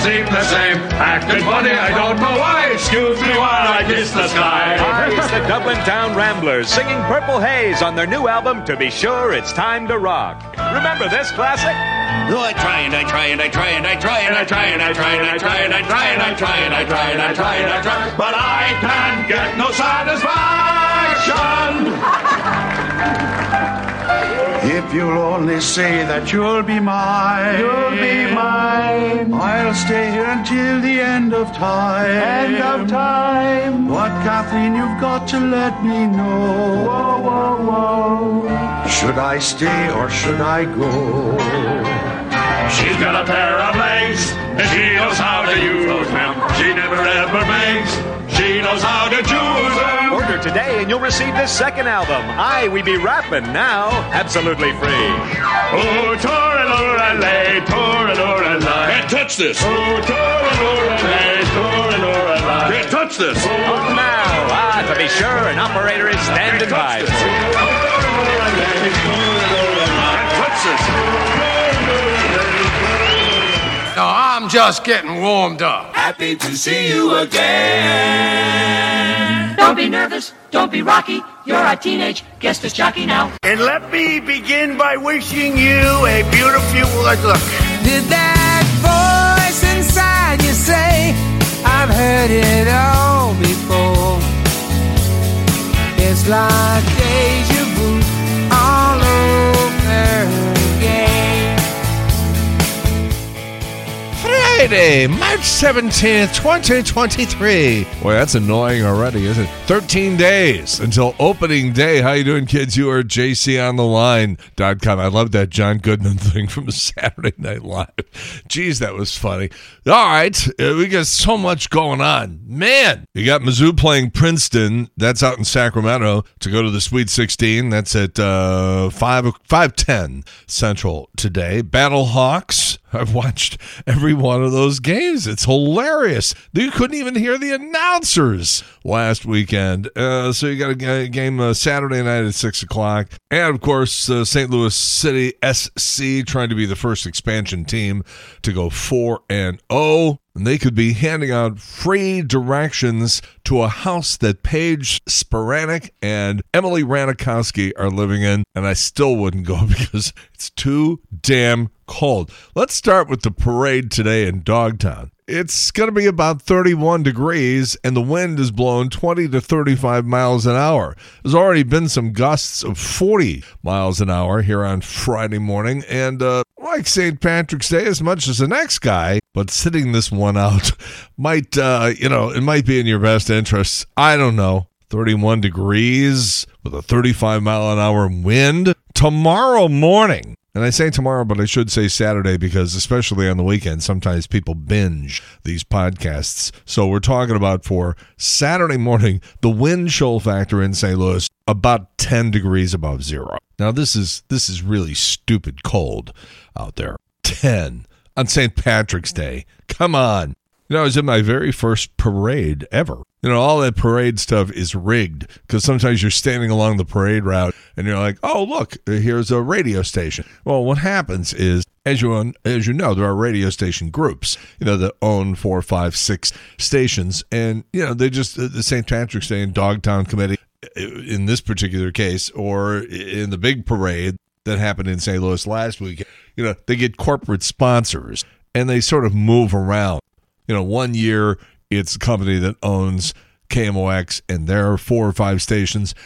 seem the same. Acting funny, I don't know why. Excuse me while I kiss the sky. Hi, it's the Dublin Town Ramblers singing Purple Haze on their new album, To Be Sure It's Time to Rock. Remember this classic? Oh, I try and I try and I try and I try and I try and I try and I try and I try and I try and I try and I try and I try, but I can get no satisfaction. If you'll only say that you'll be mine, I'll stay here until the end of time. But Kathleen, you've got to let me know. Should I stay or should I go? She's got a pair of legs, and she knows how to use them. She never ever makes. She knows how to choose them. Order today and you'll receive this second album, I We Be Rappin' Now, absolutely free. Oh, Toralorale, Toralorale. Can't touch this. Oh, Toralorale, Toralorale. Can't touch this. On now. To be sure, an operator is standing by. Can't touch this. No, I'm just getting warmed up. Happy to see you again. Don't be nervous, don't be rocky. You're a teenage guest disc jockey now. And let me begin by wishing you a beautiful look. Did that voice inside you say, I've heard it all before? It's like deja vu all over again. Friday, March 17th, 2023. Boy, that's annoying already, isn't it? 13 days until opening day. How you doing, kids? You are JCOntheline.com. I love that John Goodman thing from Saturday Night Live. Geez, that was funny. All right, we got so much going on. Man, you got Mizzou playing Princeton. That's out in Sacramento to go to the Sweet 16. That's at 5:10 Central today. Battlehawks. I've watched every one of those games. It's hilarious. You couldn't even hear the announcers last weekend. So you got a game Saturday night at 6 o'clock. And, of course, St. Louis City SC trying to be the first expansion team to go 4-0. And they could be handing out free directions to a house that Paige Spiranek and Emily Ranikowski are living in, and I still wouldn't go because it's too damn cold. Let's start with the parade today in Dogtown. It's going to be about 31 degrees, and the wind is blowing 20 to 35 miles an hour. There's already been some gusts of 40 miles an hour here on Friday morning, and like St. Patrick's Day as much as the next guy, but sitting this one out might, it might be in your best interests. I don't know. 31 degrees with a 35 mile an hour wind tomorrow morning. And I say tomorrow, but I should say Saturday because especially on the weekend, sometimes people binge these podcasts. So we're talking about for Saturday morning, the wind chill factor in St. Louis, about 10 degrees above zero. Now, this is really stupid cold out there. 10 on St. Patrick's Day. Come on. I was in my very first parade ever. All that parade stuff is rigged because sometimes you're standing along the parade route and you're like, oh, look, here's a radio station. Well, what happens is, as you know, there are radio station groups, that own 4, 5, 6 stations. And, they just, the St. Patrick's Day and Dogtown Committee, in this particular case, or in the big parade that happened in St. Louis last week, they get corporate sponsors and they sort of move around. 1 year it's a company that owns KMOX and their 4 or 5 stations.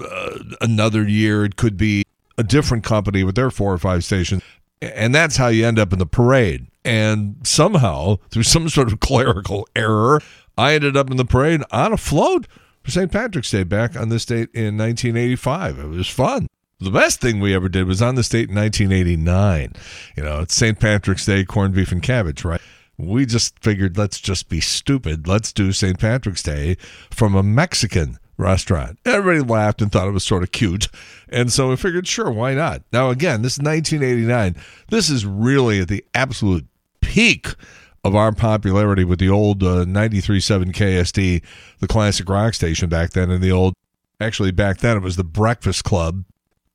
Another year it could be a different company with their 4 or 5 stations. And that's how you end up in the parade. And somehow, through some sort of clerical error, I ended up in the parade on a float for St. Patrick's Day back on this date in 1985. It was fun. The best thing we ever did was on this date in 1989. It's St. Patrick's Day, corned beef and cabbage, right? We just figured, let's just be stupid. Let's do St. Patrick's Day from a Mexican restaurant. Everybody laughed and thought it was sort of cute. And so we figured, sure, why not? Now, again, this is 1989. This is really at the absolute peak of our popularity with the old 93.7 KSD, the classic rock station back then, and back then it was the Breakfast Club.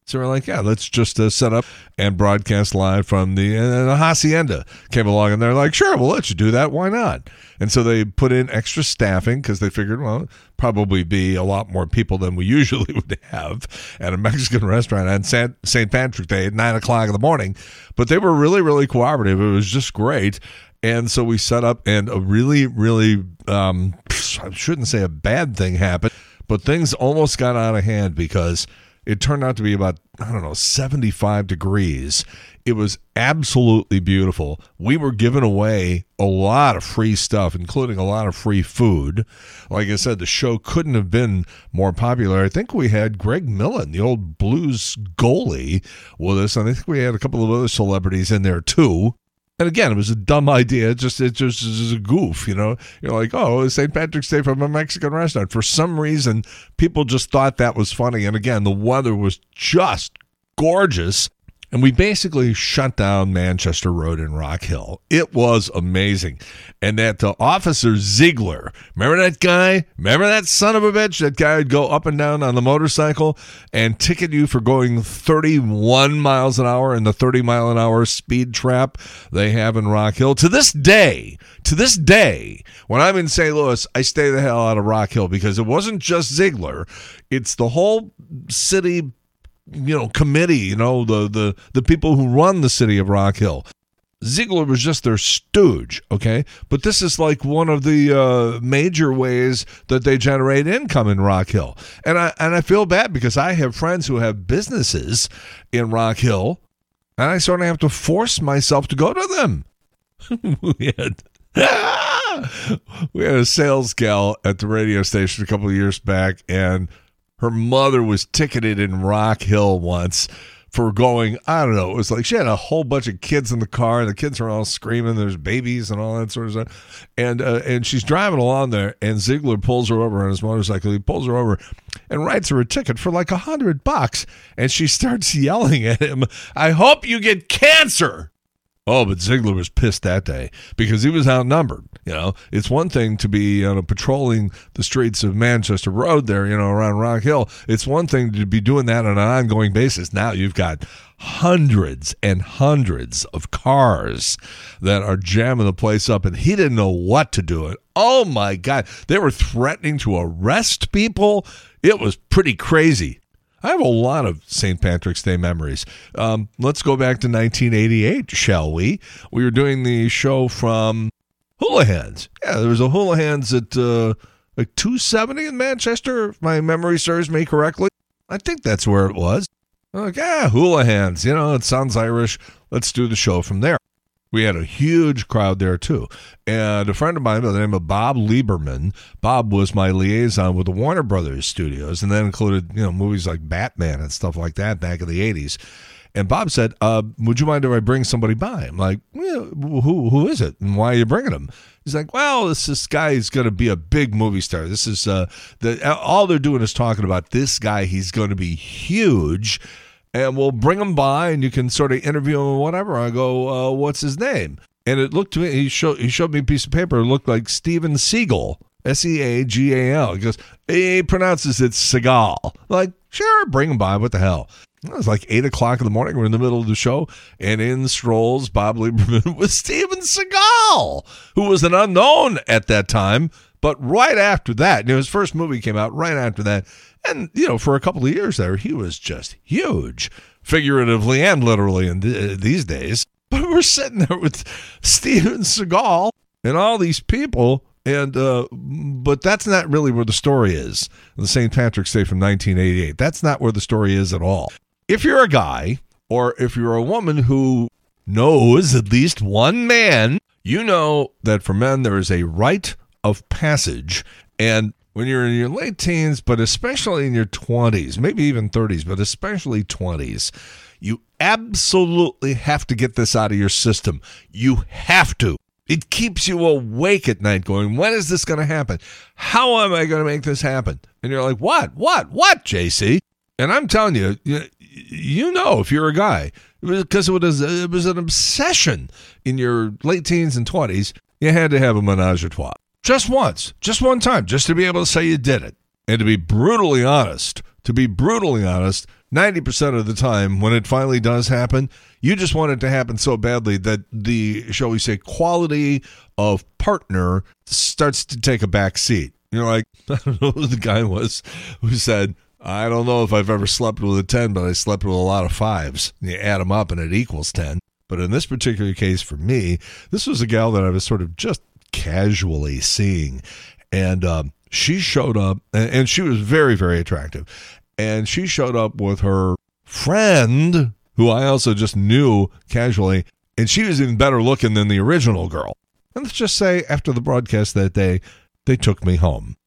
So we're like, yeah, let's just set up and broadcast live from the Hacienda came along, and they're like, sure, we'll let you do that. Why not? And so they put in extra staffing because they figured, well, probably be a lot more people than we usually would have at a Mexican restaurant on St. Patrick's Day at 9 o'clock in the morning. But they were really, really cooperative. It was just great. And so we set up, and a really, really, I shouldn't say a bad thing happened, but things almost got out of hand because it turned out to be about, 75 degrees. It was absolutely beautiful. We were giving away a lot of free stuff, including a lot of free food. Like I said, the show couldn't have been more popular. I think we had Greg Millen, the old Blues goalie, with us, and I think we had a couple of other celebrities in there too. And again, it was a dumb idea. It just is a goof, You're like, oh, it's St. Patrick's Day from a Mexican restaurant. For some reason, people just thought that was funny. And again, the weather was just gorgeous. And we basically shut down Manchester Road in Rock Hill. It was amazing. And that Officer Ziegler, remember that guy? Remember that son of a bitch? That guy would go up and down on the motorcycle and ticket you for going 31 miles an hour in the 30-mile-an-hour speed trap they have in Rock Hill. To this day, when I'm in St. Louis, I stay the hell out of Rock Hill because it wasn't just Ziegler. It's the whole city committee, the people who run the city of Rock Hill. Ziegler was just their stooge, okay? But this is like one of the major ways that they generate income in Rock Hill. And I feel bad because I have friends who have businesses in Rock Hill, and I sort of have to force myself to go to them. We had a sales gal at the radio station a couple of years back, and her mother was ticketed in Rock Hill once for going, I don't know, it was like she had a whole bunch of kids in the car, and the kids are all screaming, there's babies and all that sort of stuff. And she's driving along there, and Ziegler pulls her over on his motorcycle. He pulls her over and writes her a ticket for like $100. And she starts yelling at him, I hope you get cancer. Oh, but Ziegler was pissed that day because he was outnumbered. It's one thing to be patrolling the streets of Manchester Road there, around Rock Hill. It's one thing to be doing that on an ongoing basis. Now you've got hundreds and hundreds of cars that are jamming the place up, and he didn't know what to do. Oh, my God. They were threatening to arrest people. It was pretty crazy. I have a lot of St. Patrick's Day memories. Let's go back to 1988, shall we? We were doing the show from Houlihan's. Yeah, there was a Houlihan's at like 270 in Manchester, if my memory serves me correctly. I think that's where it was. Like, Houlihan's, it sounds Irish. Let's do the show from there. We had a huge crowd there, too. And a friend of mine by the name of Bob Lieberman, Bob was my liaison with the Warner Brothers studios, and that included, movies like Batman and stuff like that back in the 80s. And Bob said, would you mind if I bring somebody by? I'm like, who is it? And why are you bringing him? He's like, well, this guy is going to be a big movie star. This is all they're doing is talking about this guy. He's going to be huge. And we'll bring him by, and you can sort of interview him or whatever. I go, what's his name? And it looked to me, he showed me a piece of paper. It looked like Steven Seagal, Seagal. He goes, he pronounces it Seagal. I'm like, sure, bring him by. What the hell? It was like 8 o'clock in the morning. We're in the middle of the show, and in strolls Bob Lieberman with Steven Seagal, who was an unknown at that time. But right after that, his first movie came out right after that. And, for a couple of years there, he was just huge, figuratively and literally in these days. But we're sitting there with Steven Seagal and all these people, and but that's not really where the story is. The St. Patrick's Day from 1988. That's not where the story is at all. If you're a guy, or if you're a woman who knows at least one man, you know that for men there is a rite of passage, and when you're in your late teens, but especially in your 20s, maybe even 30s, but especially 20s, you absolutely have to get this out of your system. You have to. It keeps you awake at night going, when is this going to happen? How am I going to make this happen? And you're like, what, JC? And I'm telling you, if you're a guy, because it was an obsession in your late teens and 20s, you had to have a menage a trois. Just once, just one time, just to be able to say you did it. And to be brutally honest, to be brutally honest, 90% of the time when it finally does happen, you just want it to happen so badly that the, shall we say, quality of partner starts to take a back seat. You're like, I don't know who the guy was who said, I don't know if I've ever slept with a 10, but I slept with a lot of 5s. And you add them up and it equals 10. But in this particular case for me, this was a gal that I was sort of just casually seeing. And she showed up, and she was very, very attractive. And she showed up with her friend, who I also just knew casually, and she was even better looking than the original girl. And let's just say, after the broadcast that day, they took me home.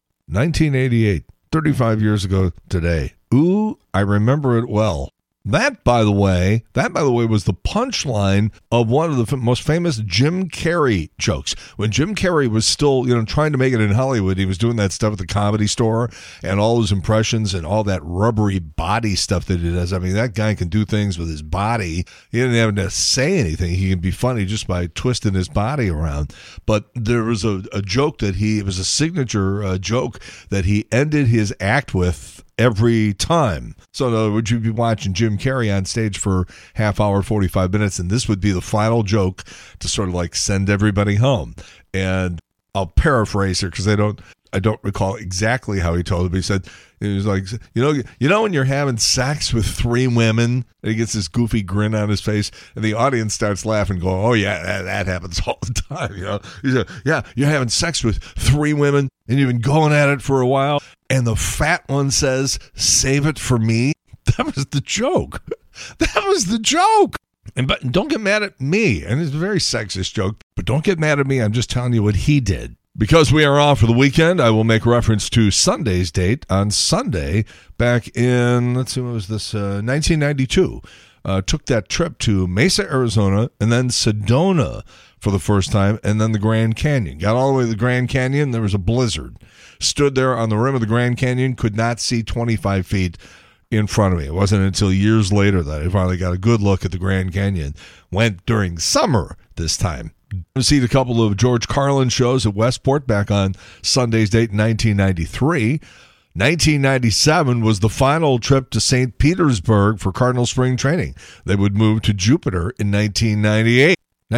1988, 35 years ago today. Ooh, I remember it well. That, by the way, was the punchline of one of the most famous Jim Carrey jokes. When Jim Carrey was still, trying to make it in Hollywood, he was doing that stuff at the Comedy Store and all his impressions and all that rubbery body stuff that he does. I mean, that guy can do things with his body. He didn't have to say anything. He can be funny just by twisting his body around. But there was a joke that it was a signature joke that he ended his act with every time. So in other words, you'd be watching Jim Carrey on stage for half hour, 45 minutes, and this would be the final joke to sort of like send everybody home. And I'll paraphrase here because I don't recall exactly how he told it, but he said, he was like, you know when you're having sex with 3 women, and he gets this goofy grin on his face, and the audience starts laughing, going, oh yeah, that happens all the time, He said, yeah, you're having sex with 3 women, and you've been going at it for a while, and the fat one says, save it for me. That was the joke. That was the joke. But don't get mad at me. And it's a very sexist joke, but don't get mad at me. I'm just telling you what he did. Because we are off for the weekend, I will make reference to Sunday's date. On Sunday, back in, let's see, what was this, 1992, took that trip to Mesa, Arizona, and then Sedona for the first time, and then the Grand Canyon. Got all the way to the Grand Canyon, there was a blizzard. Stood there on the rim of the Grand Canyon, could not see 25 feet in front of me. It wasn't until years later that I finally got a good look at the Grand Canyon. Went during summer this time. I seen a couple of George Carlin shows at Westport back on Sunday's date in 1993. 1997 was the final trip to St. Petersburg for Cardinal spring training. They would move to Jupiter in 1998.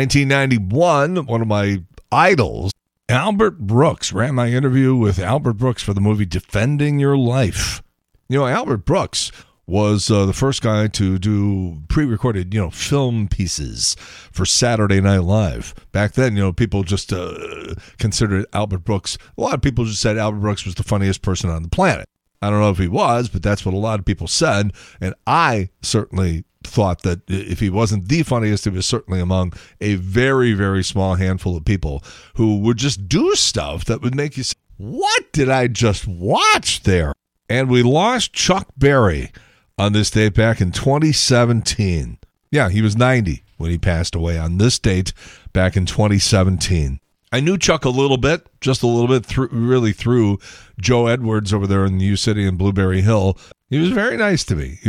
1991, one of my idols, Albert Brooks, ran my interview with Albert Brooks for the movie Defending Your Life. Albert Brooks was the first guy to do pre-recorded, film pieces for Saturday Night Live. Back then, people just considered Albert Brooks. A lot of people just said Albert Brooks was the funniest person on the planet. I don't know if he was, but that's what a lot of people said. And I certainly thought that if he wasn't the funniest, he was certainly among a very, very small handful of people who would just do stuff that would make you say, what did I just watch there? And we lost Chuck Berry on this date back in 2017. Yeah, he was 90 when he passed away on this date back in 2017. I knew Chuck a little bit, just a little bit, through Joe Edwards over there in the U-City in Blueberry Hill. He was very nice to me. He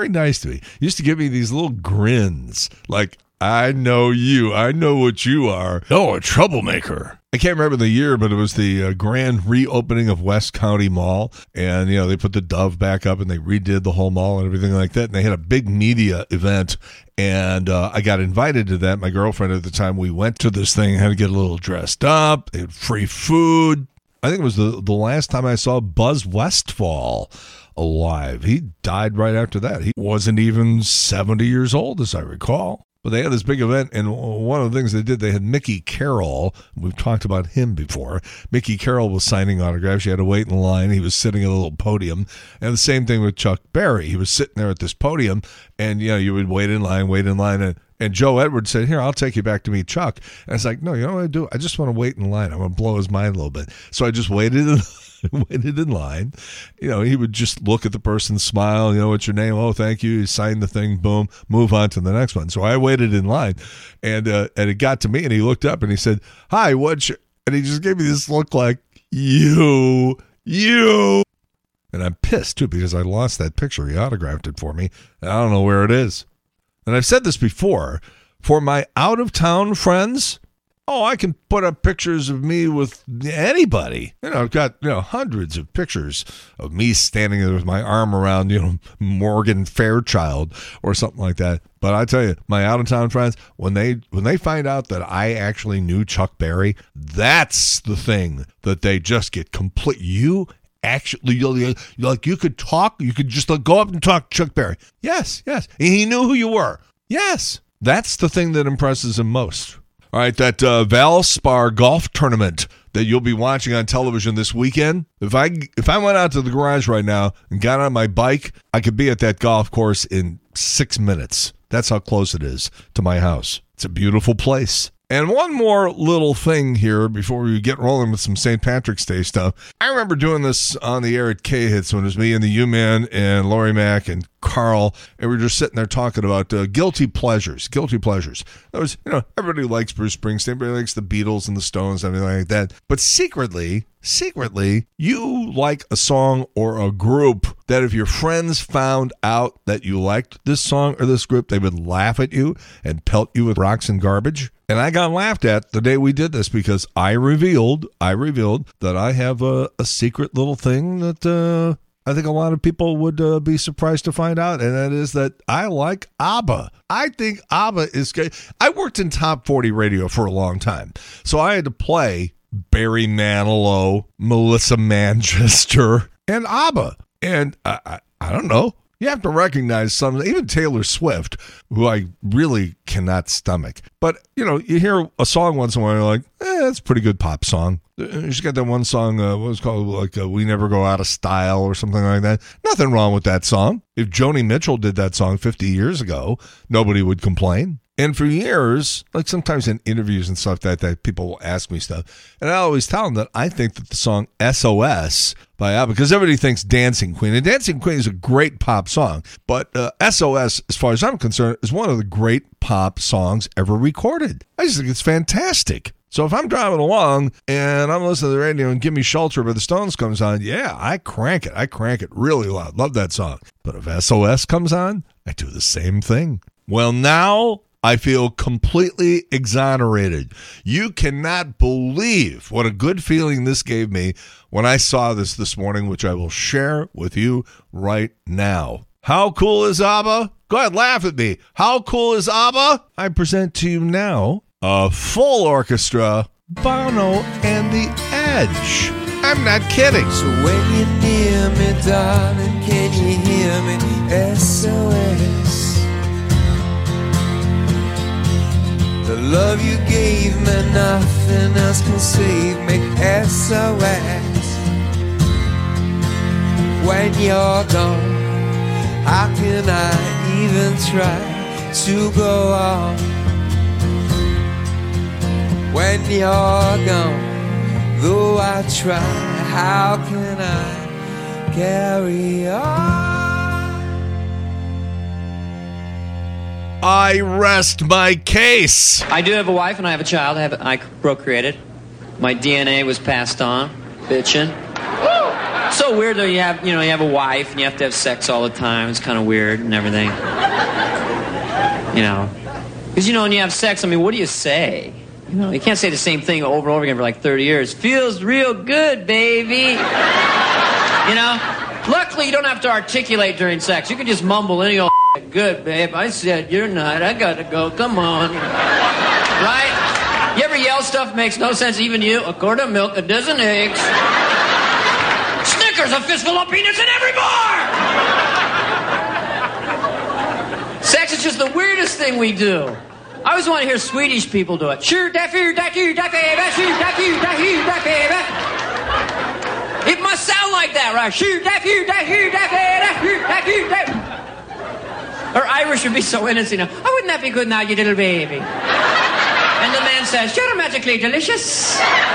used to give me these little grins, like, I know you. I know what you are. Oh, a troublemaker. I can't remember the year, but it was the grand reopening of West County Mall. And, they put the Dove back up and they redid the whole mall and everything like that. And they had a big media event. And I got invited to that. My girlfriend at the time, we went to this thing, had to get a little dressed up. They had free food. I think it was the last time I saw Buzz Westfall alive. He died right after that. He wasn't even 70 years old, as I recall. But they had this big event, and one of the things they did, they had Mickey Carroll. We've talked about him before. Mickey Carroll was signing autographs. You had to wait in line. He was sitting at a little podium. And the same thing with Chuck Berry. He was sitting there at this podium, and, you would wait in line. And Joe Edwards said, here, I'll take you back to meet Chuck. And it's like, no, you know what I do? I just want to wait in line. I'm going to blow his mind a little bit. So I just waited in line. He would just look at the person, smile, what's your name? Oh, thank you. He signed the thing, boom, move on to the next one. So I waited in line, and it got to me, and he looked up and he said, hi, and he just gave me this look like, you. And I'm pissed, too, because I lost that picture. He autographed it for me. And I don't know where it is. And I've said this before, for my out-of-town friends, Oh, I can put up pictures of me with anybody. I've got, hundreds of pictures of me standing there with my arm around, Morgan Fairchild or something like that. But I tell you, my out-of-town friends, when they find out that I actually knew Chuck Berry, that's the thing that they just get complete. You actually, you could talk, you could just go up and talk to Chuck Berry. Yes. And he knew who you were. Yes. That's the thing that impresses him most. All right, that Valspar golf tournament that you'll be watching on television this weekend. If I went out to the garage right now and got on my bike, I could be at that golf course in 6 minutes. That's how close it is to my house. It's a beautiful place. And one more little thing here before we get rolling with some St. Patrick's Day stuff. I remember doing this on the air at K-Hits when it was me and the U-Man and Lori Mack and Carl, and we were just sitting there talking about guilty pleasures. That was, everybody likes Bruce Springsteen, everybody likes the Beatles and the Stones and everything like that. But secretly, you like a song or a group that if your friends found out that you liked this song or this group, they would laugh at you and pelt you with rocks and garbage. And I got laughed at the day we did this because I revealed that I have a secret little thing that I think a lot of people would be surprised to find out, and that is that I like ABBA. I think ABBA is great. I worked in top 40 radio for a long time, so I had to play Barry Manilow, Melissa Manchester, and ABBA. And I don't know. You have to recognize some, even Taylor Swift, who I really cannot stomach. But, you hear a song once in a while, you're like, that's a pretty good pop song. She's got that one song, what was called, We Never Go Out of Style or something like that. Nothing wrong with that song. If Joni Mitchell did that song 50 years ago, nobody would complain. And for years, sometimes in interviews and stuff that people will ask me stuff, and I always tell them that I think that the song SOS by ABBA, because everybody thinks Dancing Queen, and Dancing Queen is a great pop song, but SOS, as far as I'm concerned, is one of the great pop songs ever recorded. I just think it's fantastic. So if I'm driving along and I'm listening to the radio and Give Me Shelter by the Stones comes on, yeah, I crank it really loud. Love that song. But if SOS comes on, I do the same thing. Well, now I feel completely exonerated. You cannot believe what a good feeling this gave me when I saw this morning, which I will share with you right now. How cool is ABBA? Go ahead, laugh at me. How cool is ABBA? I present to you now a full orchestra, Bono and the Edge. I'm not kidding. So when you're near me, darling, can you hear me? SOS. The love you gave me, nothing else can save me. SOS. When you're gone, how can I even try to go on? When you're gone, though I try, how can I carry on? I rest my case. I do have a wife and I have a child. I procreated. My DNA was passed on. Bitchin'. So weird though. You have a wife and you have to have sex all the time. It's kind of weird and everything. Because when you have sex, what do you say? You can't say the same thing over and over again for 30 years. Feels real good, baby. Luckily, you don't have to articulate during sex. You can just mumble any old good, babe. I said you're not. I gotta go. Come on. Right? You ever yell stuff makes no sense, even you? A quart of milk, a dozen eggs. Snickers, a fistful of peanuts in every bar! Sex is just the weirdest thing we do. I always want to hear Swedish people do it. It must sound like that, right? Or Irish would be so innocent. Oh, wouldn't that be good now, you little baby? And the man says, you're magically delicious.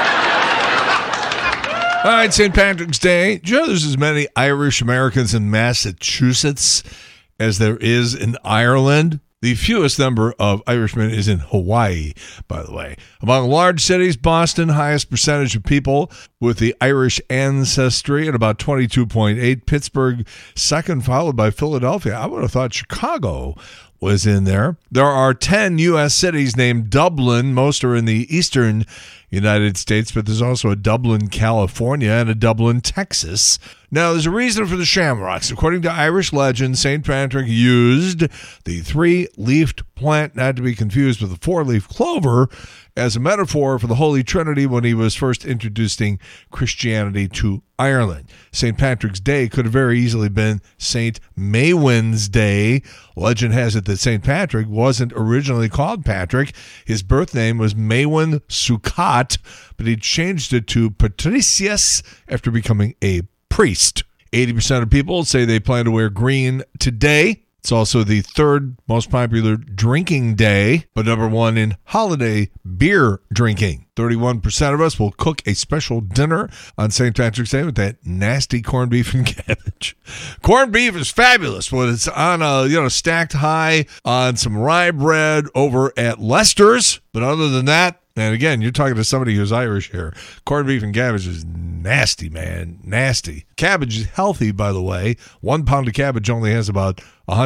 All right, St. Patrick's Day. Do you know there's as many Irish Americans in Massachusetts as there is in Ireland? The fewest number of Irishmen is in Hawaii, by the way. Among large cities, Boston, highest percentage of people with the Irish ancestry at about 22.8. Pittsburgh, second, followed by Philadelphia. I would have thought Chicago was in there. There are 10 U.S. cities named Dublin. Most are in the eastern United States, but there's also a Dublin, California, and a Dublin, Texas. Now, there's a reason for the shamrocks. According to Irish legend, St. Patrick used the three-leafed plant, not to be confused with the four-leaf clover, as a metaphor for the Holy Trinity when he was first introducing Christianity to Ireland. St. Patrick's Day could have very easily been St. Maewyn's Day. Legend has it that St. Patrick wasn't originally called Patrick. His birth name was Maewyn Succat, but he changed it to Patricius after becoming a priest. 80% of people say they plan to wear green today. It's also the third most popular drinking day, but number one in holiday beer drinking. 31% of us will cook a special dinner on St. Patrick's Day with that nasty corned beef and cabbage. Corned beef is fabulous when it's on a stacked high on some rye bread over at Lester's. But other than that, and again, you're talking to somebody who's Irish here. Corned beef and cabbage is nasty, man. Nasty. Cabbage is healthy, by the way. 1 pound of cabbage only has about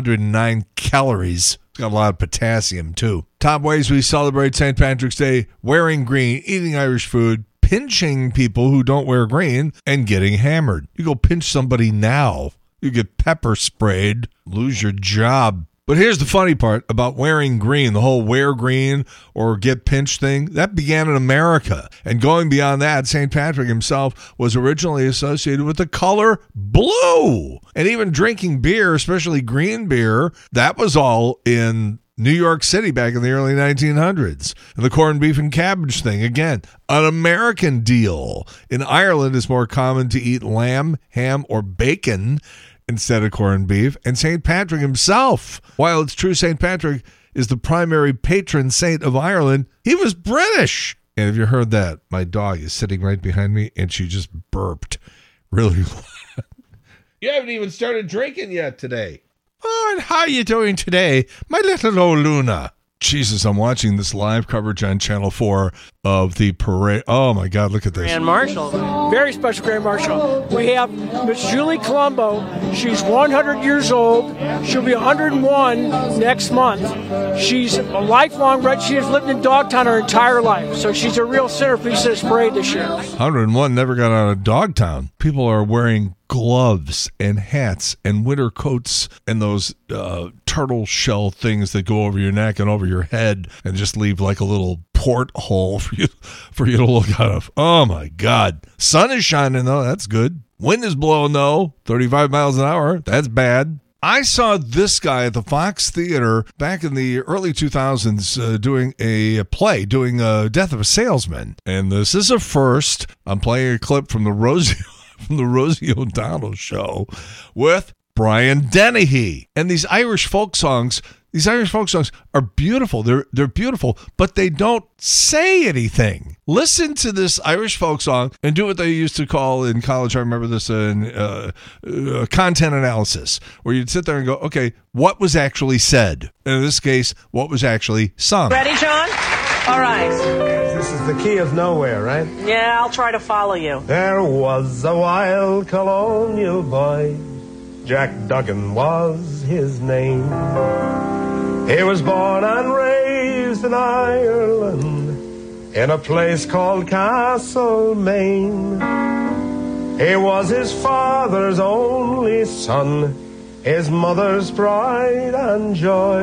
109 calories. It's got a lot of potassium, too. Top ways we celebrate St. Patrick's Day: wearing green, eating Irish food, pinching people who don't wear green, and getting hammered. You go pinch somebody now, you get pepper sprayed, lose your job. But here's the funny part about wearing green, the whole wear green or get pinched thing. That began in America. And going beyond that, St. Patrick himself was originally associated with the color blue. And even drinking beer, especially green beer, that was all in New York City back in the early 1900s. And the corned beef and cabbage thing, again, an American deal. In Ireland, it's more common to eat lamb, ham, or bacon instead of corned beef. And St. Patrick himself, while it's true St. Patrick is the primary patron saint of Ireland, he was British. And have you heard that? My dog is sitting right behind me, and she just burped really loud. You haven't even started drinking yet today. Oh, and how are you doing today, my little old Luna? Jesus, I'm watching this live coverage on Channel 4 of the parade. Oh, my God, look at this. Grand Marshal. Very special Grand Marshal. We have Miss Julie Colombo. She's 100 years old. She'll be 101 next month. She's a lifelong red. She has lived in Dogtown her entire life, so she's a real centerpiece of this parade this year. 101 never got out of Dogtown. People are wearing gloves and hats and winter coats and those turtle shell things that go over your neck and over your head and just leave like a little porthole for you to look out of. Oh my God. Sun is shining though. That's good. Wind is blowing though. 35 miles an hour. That's bad. I saw this guy at the Fox Theater back in the early 2000s doing a play, doing Death of a Salesman. And this is a first. I'm playing a clip from the Rosie O'Donnell show with Brian Dennehy. And these Irish folk songs are beautiful. They're beautiful, but they don't say anything. Listen to this Irish folk song and do what they used to call in college, I remember this, content analysis, where you'd sit there and go, okay, what was actually said? And in this case, what was actually sung? Ready, John? All right. This is the key of nowhere, right? Yeah, I'll try to follow you. There was a wild colonial boy. Jack Duggan was his name. He was born and raised in Ireland, in a place called Castlemaine. He was his father's only son, his mother's pride and joy.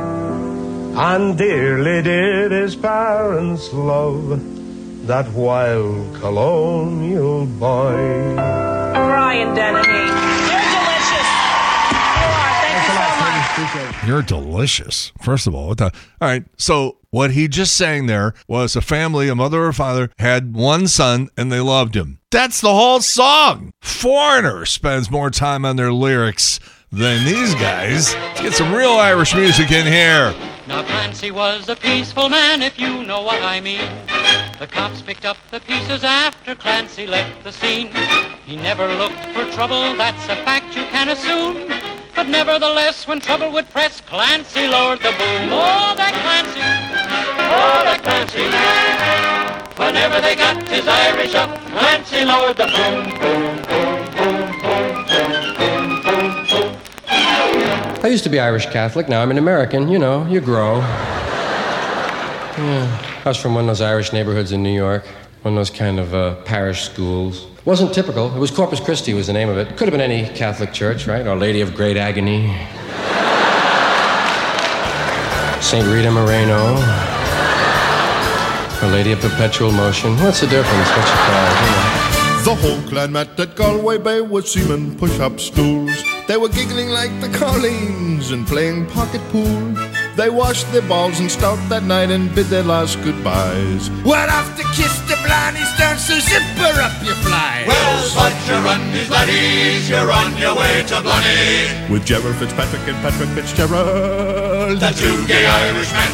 And dearly did his parents love that wild colonial boy. Brian Dennehy, you're delicious. You are. Thank you so much. You're delicious. First of all, all right. So what he just sang there was a family, a mother or father, had one son and they loved him. That's the whole song. Foreigner spends more time on their lyrics than these guys. Let's get some real Irish music in here. Now Clancy was a peaceful man, if you know what I mean. The cops picked up the pieces after Clancy left the scene. He never looked for trouble, that's a fact you can assume. But nevertheless, when trouble would press, Clancy lowered the boom. Oh, that Clancy. Whenever they got his Irish up, Clancy lowered the boom, boom, boom, boom, boom, boom, boom, boom, boom. I used to be Irish Catholic. Now I'm an American. You know, you grow. Yeah. I was from one of those Irish neighborhoods in New York. One of those kind of parish schools. Wasn't typical. It was Corpus Christi was the name of it. Could have been any Catholic church, right? Our Lady of Great Agony. St. Rita Moreno. Our Lady of Perpetual Motion. What's the difference? What's your call? You know. The whole clan met at Galway Bay with seamen push-up stools. They were giggling like the Colleens and playing pocket pool. They washed their balls and stout that night and bid their last goodbyes. We're off to kiss the blarney stone, so zipper up your fly. Well, fudge your undies, laddies, you're on your way to Blarney. With Gerald Fitzpatrick and Patrick Fitzgerald, the two gay Irishmen.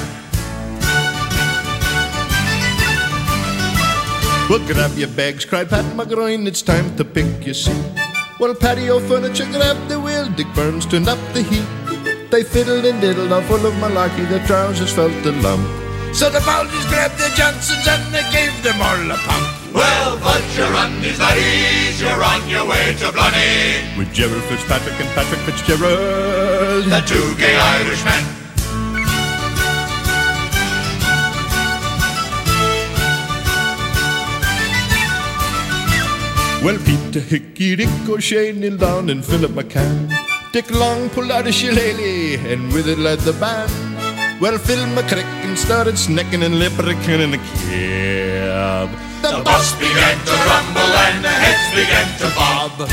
Well, grab your bags, cried Pat McGroin, it's time to pick your seat. Well, patio furniture grabbed the wheel, Dick Burns turned up the heat. They fiddled and diddled, all full of malarkey, their trousers felt a lump. So the Baldies grabbed the Johnsons and they gave them all a pump. Well, fudge your undies, laddies, you're on your way to Blarney. With Gerald Fitzpatrick and Patrick Fitzgerald, the two gay Irishmen. Well, Peter Hickey, Dick O'Shea, Neil Down and Philip McCann. Dick Long pulled out a shillelagh and with it led the band. Well, Phil McCracken started snacking and lip-ricking in the cab. The bus began to rumble and the heads began to bob.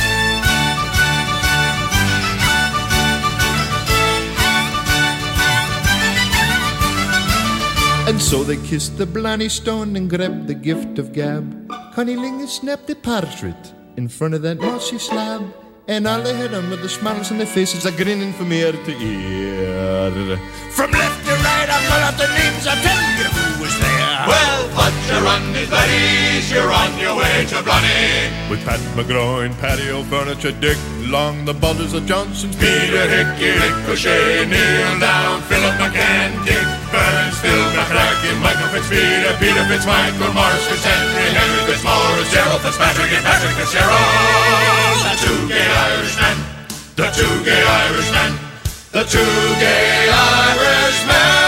And so they kissed the Blarney Stone and grabbed the gift of gab. Connie Lingus snapped the portrait in front of that mossy slab. And all they had on were the smiles on their faces, a grinning from ear to ear. From left to right, I'll call out the names, I'll tell you who was there. Well, fudge your undies, laddies, you're on your way to Blarney. With Pat McGroin, patio furniture, Dick Long, the Bulders of Johnson's, Peter Hickey, Dick O'Shea, Neil Down, Philip McCann, Dick Burns, Phil McCracken, Michael Fitzpeter, Peter Fitzmichael, Morris Fitzhenry, Henry Fitzmaurice, Gerald Fitzpatrick and Patrick Fitzgerald. The two gay Irishmen, the two gay Irishmen, the two gay Irishmen.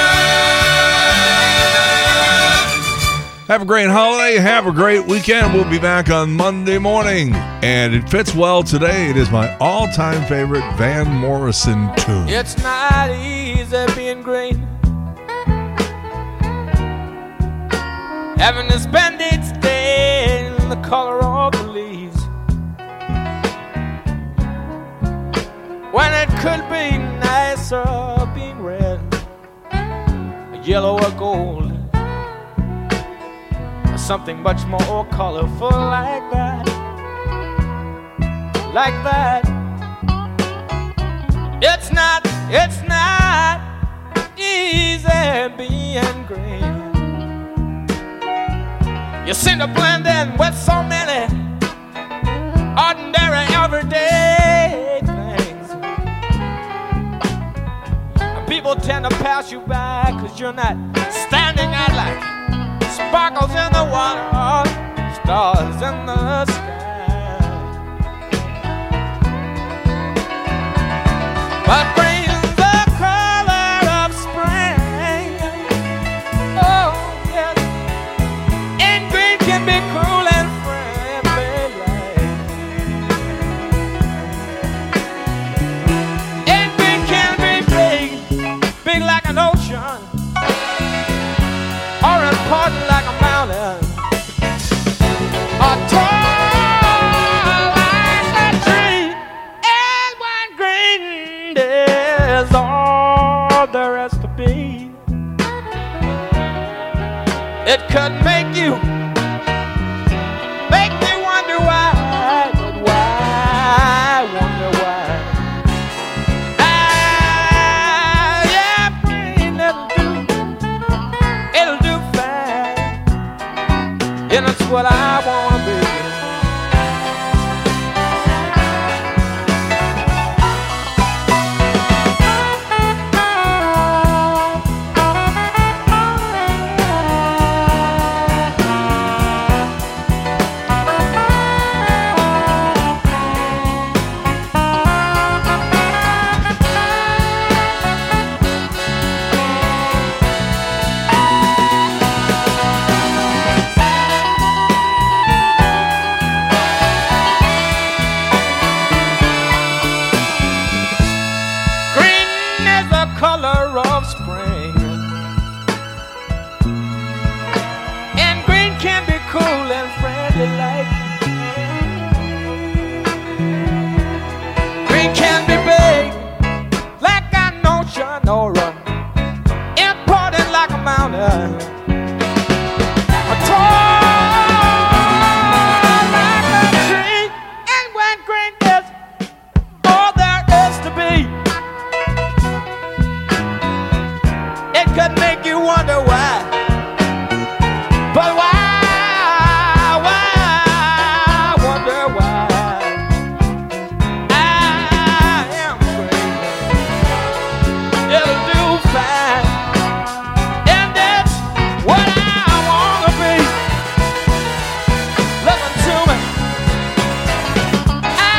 Have a great holiday. Have a great weekend. We'll be back on Monday morning. And it fits well today. It is my all-time favorite Van Morrison tune. It's not easy being green, having to spend each day in the color of the leaves, when it could be nicer being red, yellow or gold, or something much more colorful like that, like that. It's not easy being green. You seem to blend in with so many ordinary, everyday things. People tend to pass you by because you're not standing out like sparkles in the water, stars in the sky. But brings the color of spring. Oh, yes. And green can be cruel and friendly. And green can be big like an ocean, or important like a mountain, or tall like a tree. And when green is all there is to be, it could make me wonder why, but why, wonder why. Yeah, green, it'll do fine, and it's what I wanna be. can be cool and friendly like. Green can be big like an ocean or important like a mountain. A tall like a tree, and when green is all there is to be, it could make you wonder why. But why, I wonder why. I am crazy. It'll do fine. And that's what I wanna be. Listen to me. I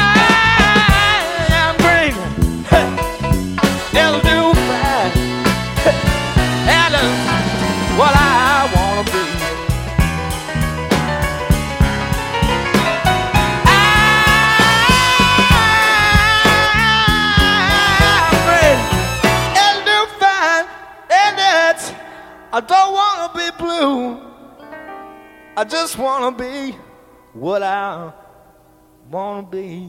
am crazy. It'll do fine. And that's what I wanna be. I don't wanna be blue. I just wanna be what I wanna be.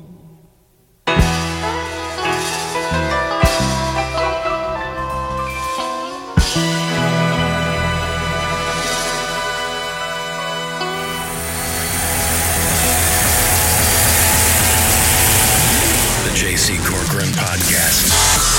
The J.C. Corcoran Podcast.